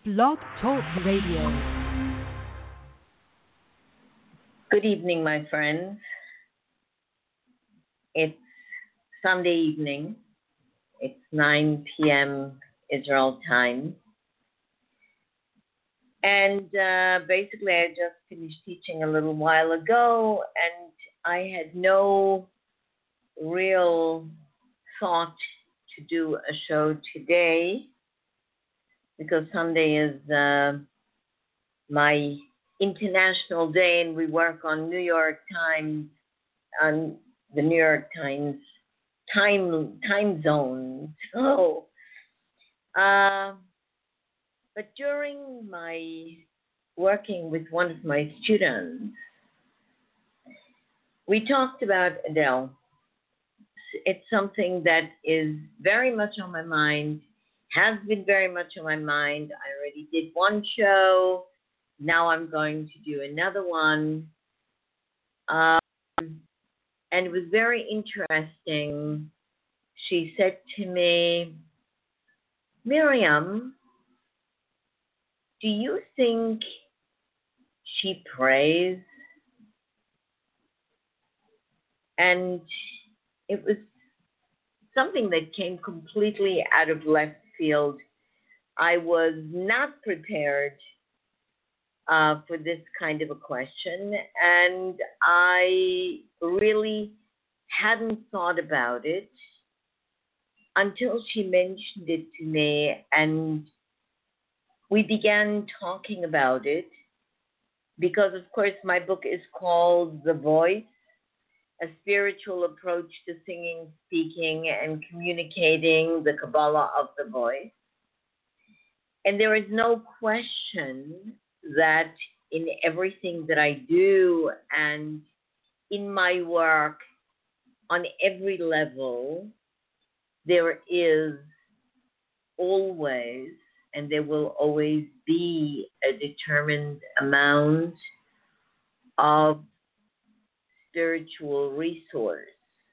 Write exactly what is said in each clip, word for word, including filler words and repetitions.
Blog Talk Radio. Good evening, my friends. It's Sunday evening. It's nine p.m. Israel time. And uh, basically, I just finished teaching a little while ago, and I had no real thought to do a show today because Sunday is uh, my international day, and we work on New York Times, on the New York Times time time zone. So, uh, but during my working with one of my students, we talked about Adele. It's something that is very much on my mind, has been very much on my mind. I already did one show. Now I'm going to do another one. Um, and it was very interesting. She said to me, Miriam, do you think she prays? And it was something that came completely out of left field. I was not prepared uh, for this kind of a question, and I really hadn't thought about it until she mentioned it to me, and we began talking about it because, of course, my book is called The Voice, A Spiritual Approach to Singing, Speaking, and Communicating the Kabbalah of the Voice. And there is no question that in everything that I do and in my work on every level, there is always and there will always be a determined amount of spiritual resource.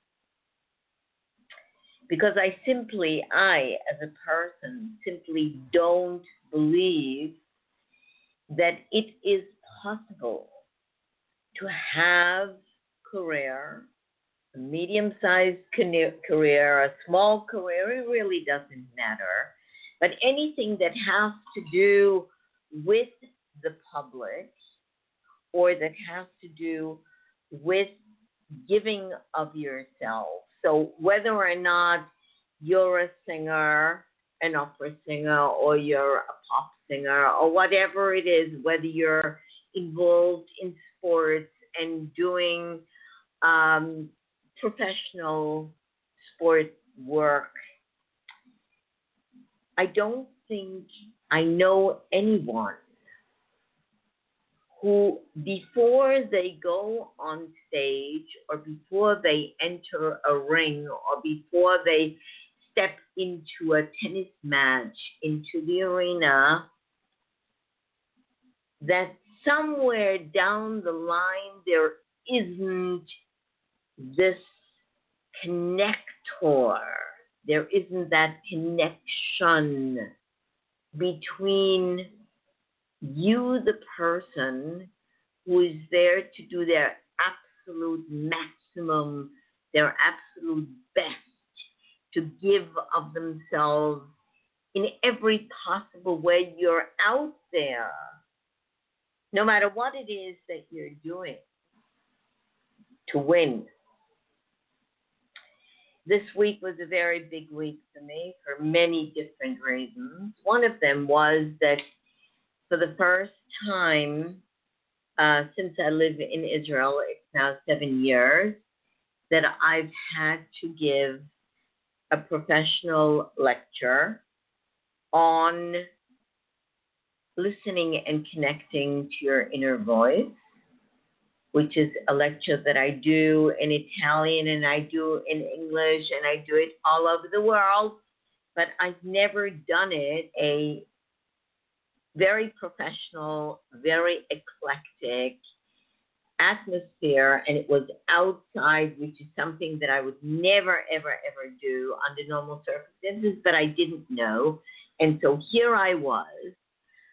Because I simply, I as a person, simply don't believe that it is possible to have career, a medium-sized career, a small career, it really doesn't matter, but anything that has to do with the public or that has to do with giving of yourself. So whether or not you're a singer, an opera singer, or you're a pop singer, or whatever it is, whether you're involved in sports and doing um, professional sport work, I don't think I know anyone who, before they go on stage or before they enter a ring or before they step into a tennis match, into the arena, that somewhere down the line there isn't this connector. There isn't that connection between you, the person who is there to do their absolute maximum, their absolute best to give of themselves in every possible way. You're out there, no matter what it is that you're doing, to win. This week was a very big week for me for many different reasons. One of them was that for the first time uh, since I live in Israel, it's now seven years, that I've had to give a professional lecture on listening and connecting to your inner voice, which is a lecture that I do in Italian and I do in English and I do it all over the world, but I've never done it a very professional, very eclectic atmosphere, and it was outside, which is something that I would never, ever, ever do under normal circumstances, but I didn't know. And so here I was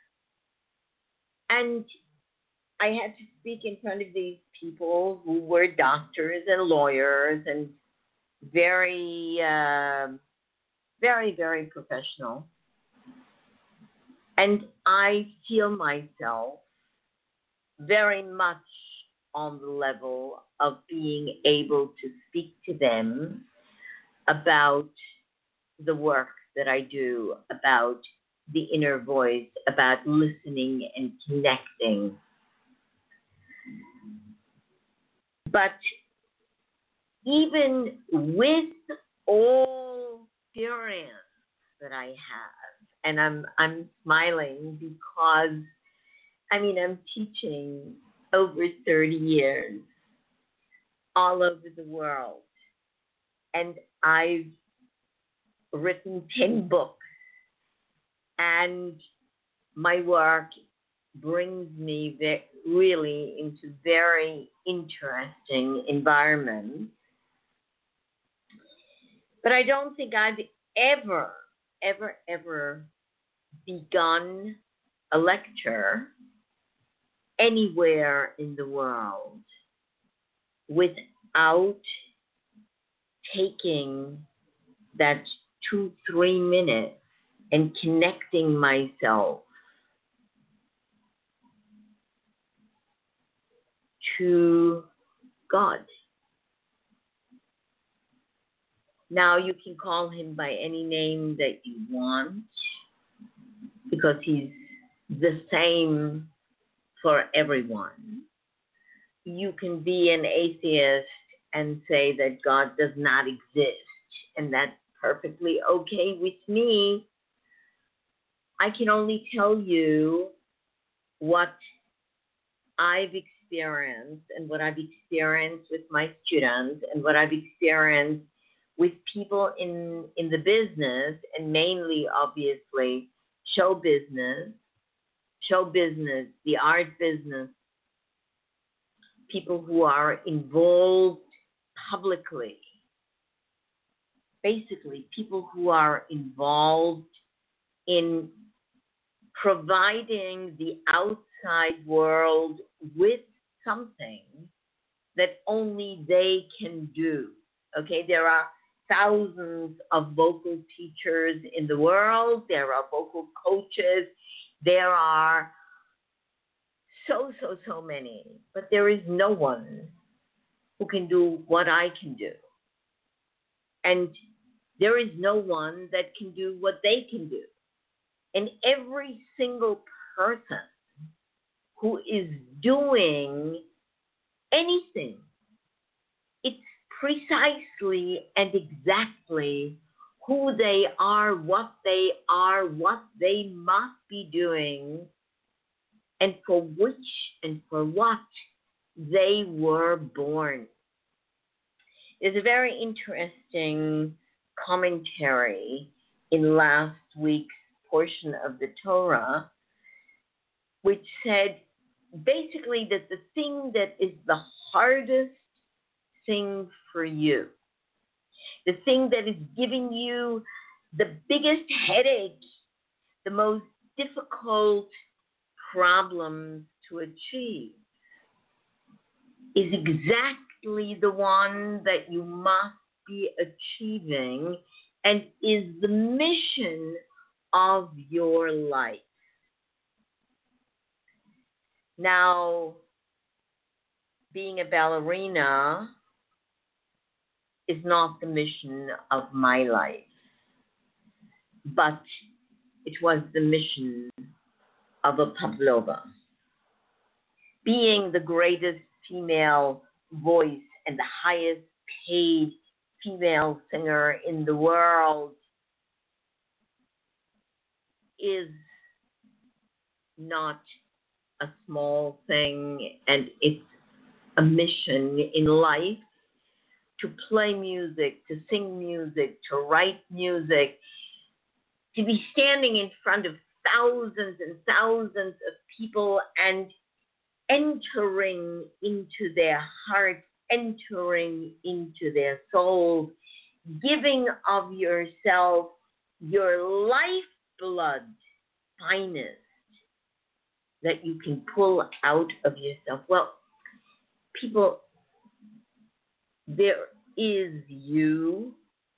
And I had to speak in front of these people who were doctors and lawyers and very, uh, very, very professional. And I feel myself very much on the level of being able to speak to them about the work that I do, about the inner voice, about listening and connecting. But even with all experience that I have, and I'm I'm smiling because I mean I'm teaching over thirty years all over the world, and I've written ten books, and my work brings me ve- really into very interesting environments. But I don't think I've ever, ever, ever begun a lecture anywhere in the world without taking that two, three minutes and connecting myself to God. Now you can call him by any name that you want because he's the same for everyone. You can be an atheist and say that God does not exist, and that's perfectly okay with me. I can only tell you what I've experienced and what I've experienced with my students and what I've experienced with people in, in the business, and mainly, obviously, show business, show business, the art business, people who are involved publicly, basically people who are involved in providing the outside world with something that only they can do. Okay, there are thousands of vocal teachers in the world. There are vocal coaches. There are so, so, so many. But there is no one who can do what I can do. And there is no one that can do what they can do. And every single person who is doing anything, it's precisely and exactly who they are, what they are, what they must be doing, and for which and for what they were born. There's a very interesting commentary in last week's portion of the Torah, which said basically that the thing that is the hardest thing for you, the thing that is giving you the biggest headache, the most difficult problems to achieve, is exactly the one that you must be achieving and is the mission of your life. Now, being a ballerina is not the mission of my life, but it was the mission of a Pavlova. Being the greatest female voice and the highest paid female singer in the world is not a small thing, and it's a mission in life to play music, to sing music, to write music, to be standing in front of thousands and thousands of people and entering into their hearts, entering into their souls, giving of yourself, your lifeblood, finest, that you can pull out of yourself? Well, people, there is you,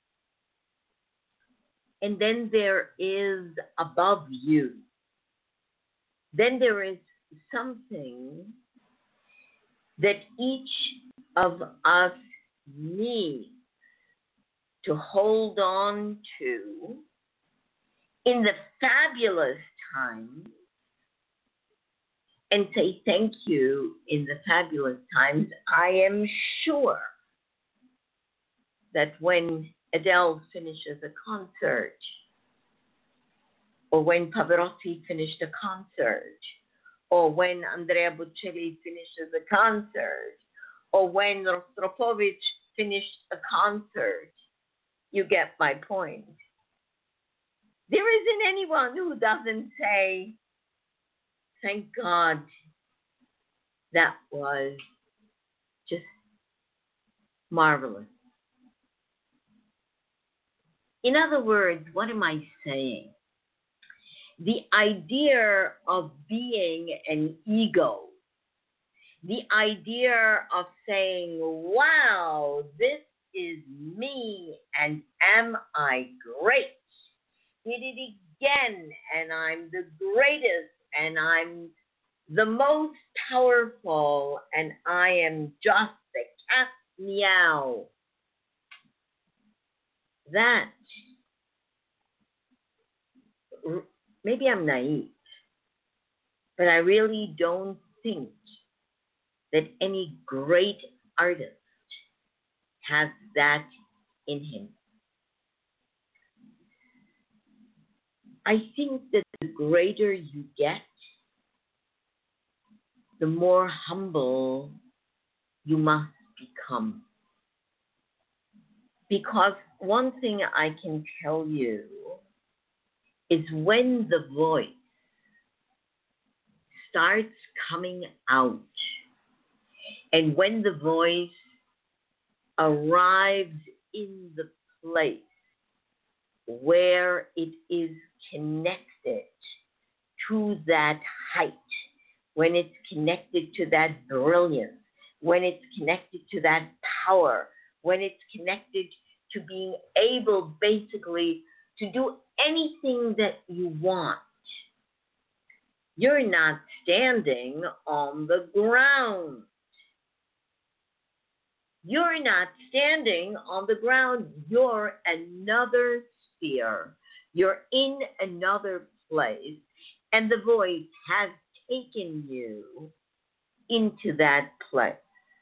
and then there is above you. Then there is something that each of us needs to hold on to in the fabulous times and say thank you in the fabulous times. I am sure that when Adele finishes a concert, or when Pavarotti finished a concert, or when Andrea Bocelli finishes a concert, or when Rostropovich finished a concert, you get my point. There isn't anyone who doesn't say, thank God, that was just marvelous. In other words, what am I saying? The idea of being an ego, the idea of saying, wow, this is me, and am I great? Did it again, and I'm the greatest, and I'm the most powerful, and I am just the cat meow. That, maybe I'm naive, but I really don't think that any great artist has that in him. I think that the greater you get, the more humble you must become. Because one thing I can tell you is when the voice starts coming out, and when the voice arrives in the place where it is connected to that height, when it's connected to that brilliance, when it's connected to that power, when it's connected to being able basically to do anything that you want, you're not standing on the ground. You're not standing on the ground. You're another sphere. You're in another place, and the voice has taken you into that place.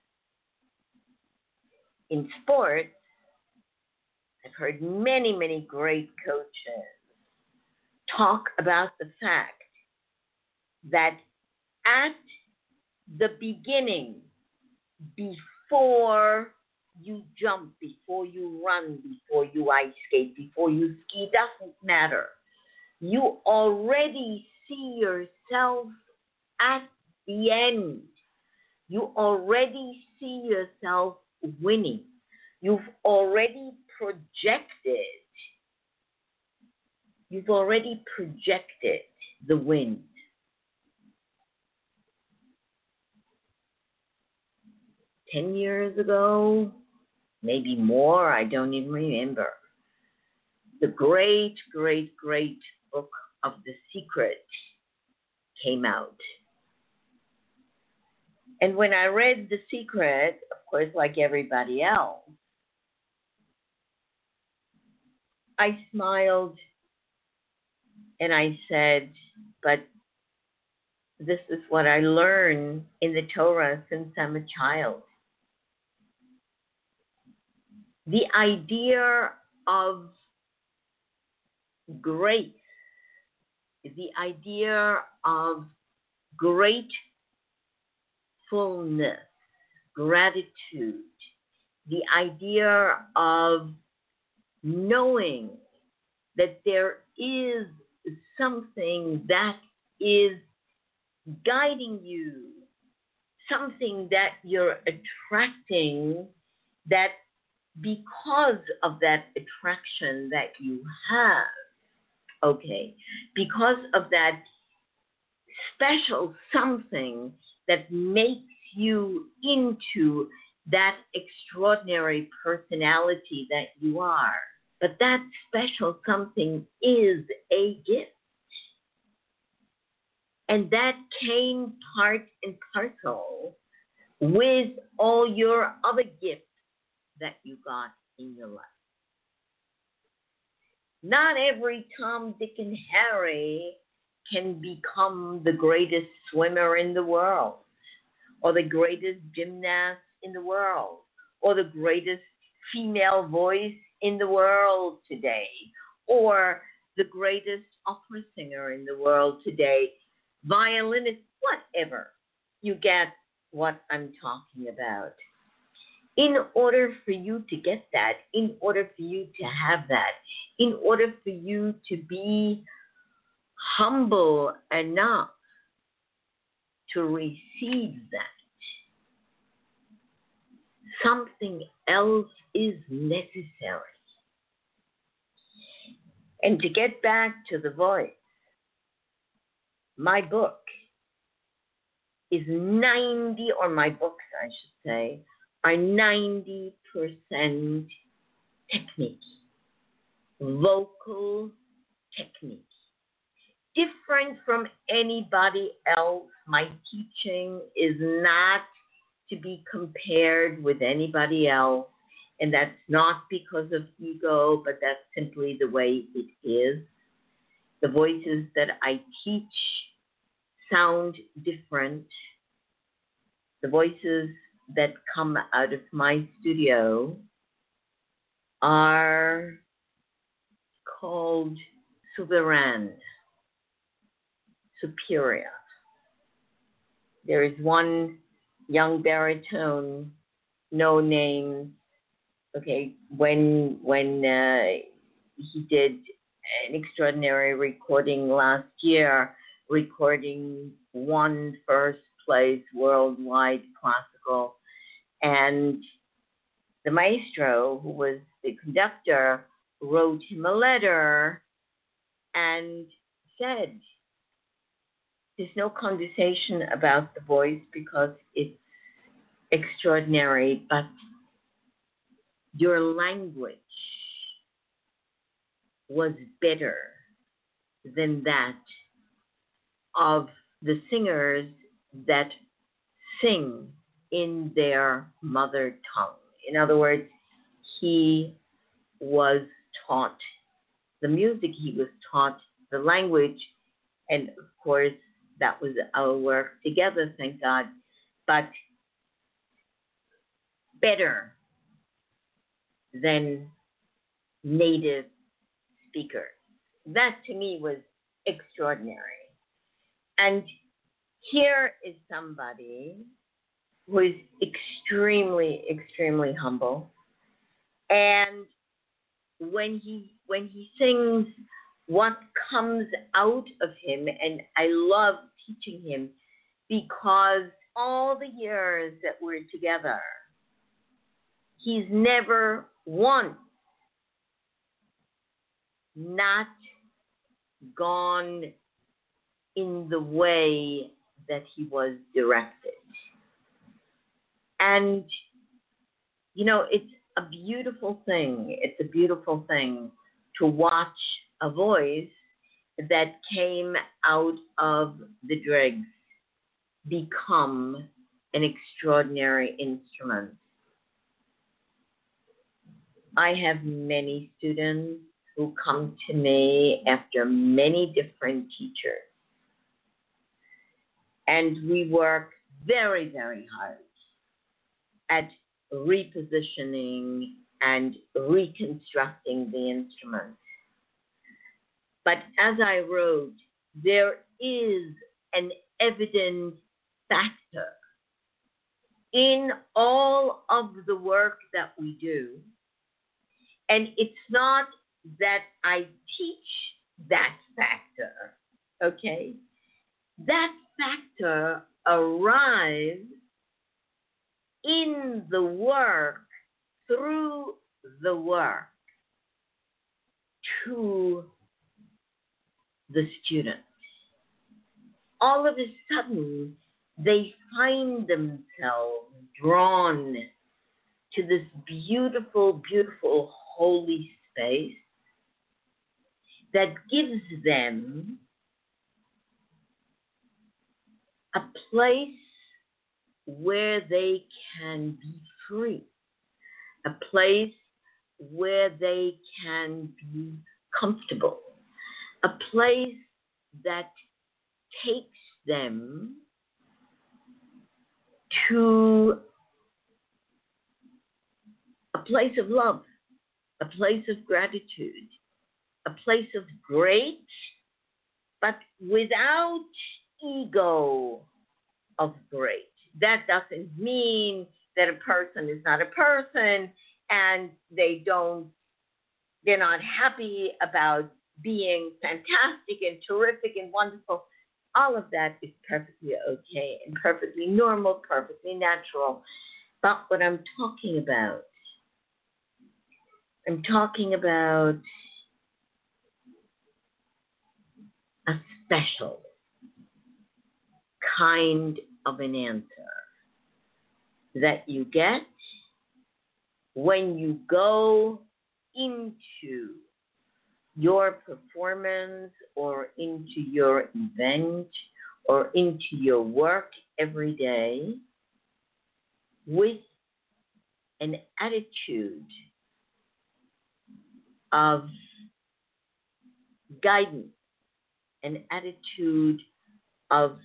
In sports, I've heard many, many great coaches talk about the fact that at the beginning, before you jump, before you run, before you ice skate, before you ski, doesn't matter. You already see yourself at the end. You already see yourself winning. You've already projected. You've already projected the win. Ten years ago, maybe more, I don't even remember. The great, great, great book of The Secret came out. And when I read The Secret, of course, like everybody else, I smiled and I said, but this is what I learned in the Torah since I'm a child. The idea of grace, the idea of gratefulness, gratitude, the idea of knowing that there is something that is guiding you, something that you're attracting, that because of that attraction that you have, okay, because of that special something that makes you into that extraordinary personality that you are. But that special something is a gift. And that came part and parcel with all your other gifts that you got in your life. Not every Tom, Dick, and Harry can become the greatest swimmer in the world, or the greatest gymnast in the world, or the greatest female voice in the world today, or the greatest opera singer in the world today, violinist, whatever. You get what I'm talking about. In order for you to get that, in order for you to have that, in order for you to be humble enough to receive that, something else is necessary. And to get back to the voice, my book is ninety, or my books, I should say, are ninety percent technique, vocal technique. Different from anybody else. My teaching is not to be compared with anybody else. And that's not because of ego, but that's simply the way it is. The voices that I teach sound different. The voices that come out of my studio are called souverain, superior. There is one young baritone, no name. Okay, when when uh, he did an extraordinary recording last year, recording won first place worldwide classical, and the maestro, who was the conductor, wrote him a letter and said, there's no conversation about the voice because it's extraordinary, but your language was better than that of the singers that sing in their mother tongue. In other words, he was taught the music, he was taught the language, and of course, that was our work together, thank God, but better than native speakers. That to me was extraordinary. And here is somebody who is extremely, extremely humble. And when he when he sings, what comes out of him, and I love teaching him because all the years that we're together, he's never once not gone in the way that he was directed. And, you know, it's a beautiful thing. It's a beautiful thing to watch a voice that came out of the dregs become an extraordinary instrument. I have many students who come to me after many different teachers. And we work very, very hard at repositioning and reconstructing the instrument. But as I wrote, there is an evident factor in all of the work that we do. And it's not that I teach that factor, okay? That factor arrives in the work, through the work, to the student. all of a sudden they find themselves drawn to this beautiful, beautiful holy space that gives them a place where they can be free, a place where they can be comfortable, a place that takes them to a place of love, a place of gratitude, a place of great, but without ego of great. That doesn't mean that a person is not a person and they don't, they're not happy about being fantastic and terrific and wonderful. All of that is perfectly okay and perfectly normal, perfectly natural. But what I'm talking about, I'm talking about a special kind of an answer that you get when you go into your performance or into your event or into your work every day with an attitude of guidance, an attitude of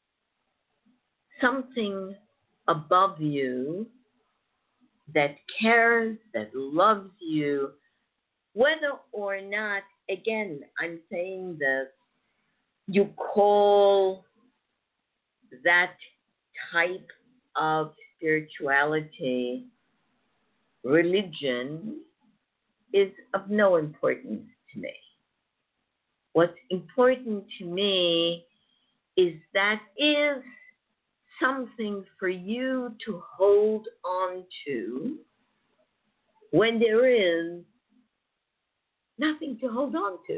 something above you that cares, that loves you, whether or not, again, I'm saying this, you call that type of spirituality religion, is of no importance to me. What's important to me is that is something for you to hold on to when there is nothing to hold on to.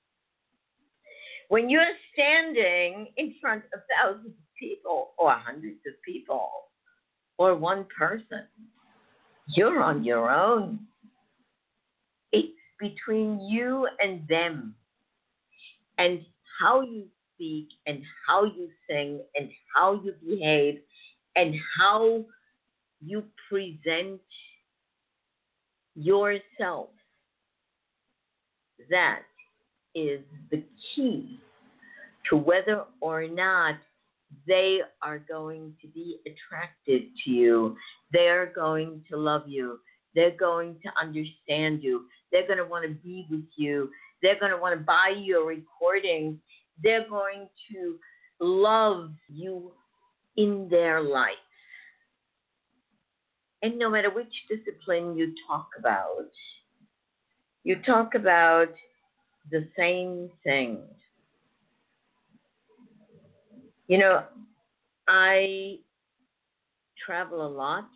When you're standing in front of thousands of people or hundreds of people or one person, you're on your own. It's between you and them. And how you speak and how you sing and how you behave and how you present yourself. That is the key to whether or not they are going to be attracted to you. They're going to love you. They're going to understand you. They're going to want to be with you. They're going to want to buy your recordings. They're going to love you in their life. And no matter which discipline you talk about, you talk about the same thing. You know, I travel a lot.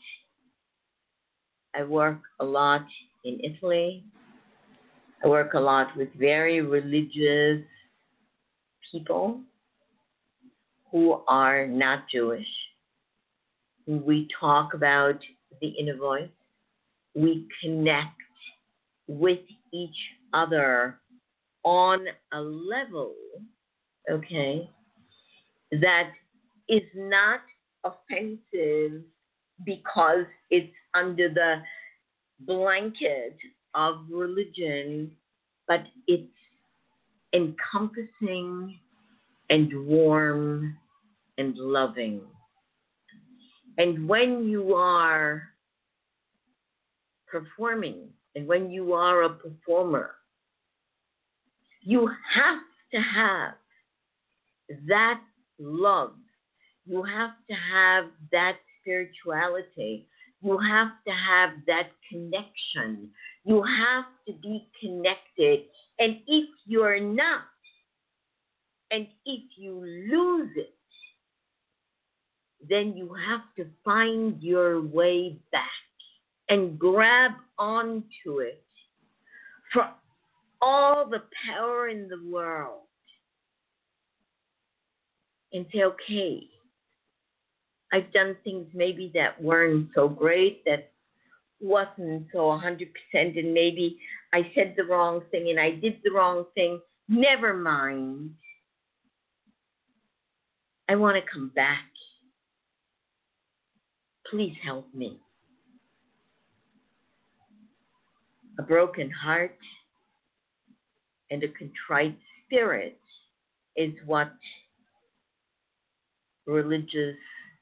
I work a lot in Italy. I work a lot with very religious people who are not Jewish. We talk about the inner voice. We connect with each other on a level, okay, that is not offensive because it's under the blanket of religion, but it's encompassing and warm and loving. And when you are performing and when you are a performer, you have to have that love. You have to have that spirituality. You have to have that connection. You have to be connected. And if you're not, and if you lose it, then you have to find your way back and grab onto it for all the power in the world. and say, okay, I've done things maybe that weren't so great, that wasn't so one hundred percent, and maybe I said the wrong thing and I did the wrong thing. Never mind. I want to come back. Please help me. A broken heart and a contrite spirit is what religiousness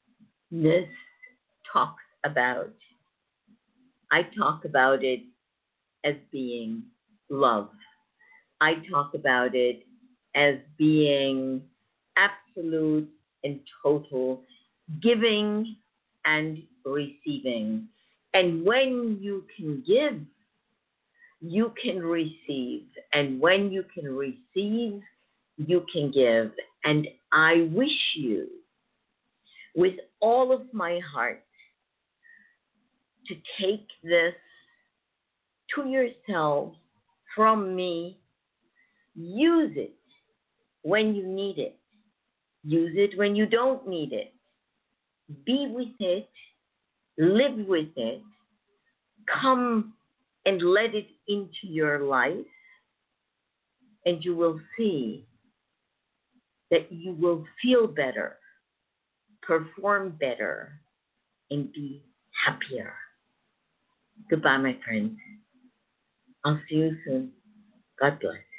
talks about. I talk about it as being love. I talk about it as being absolute and total giving and receiving. And when you can give, you can receive. And when you can receive, you can give. And I wish you, with all of my heart, to take this to yourself from me. Use it when you need it. Use it when you don't need it. Be with it. Live with it. Come and let it into your life. And you will see that you will feel better, perform better, and be happier. Goodbye, my friends. I'll see you soon. God bless.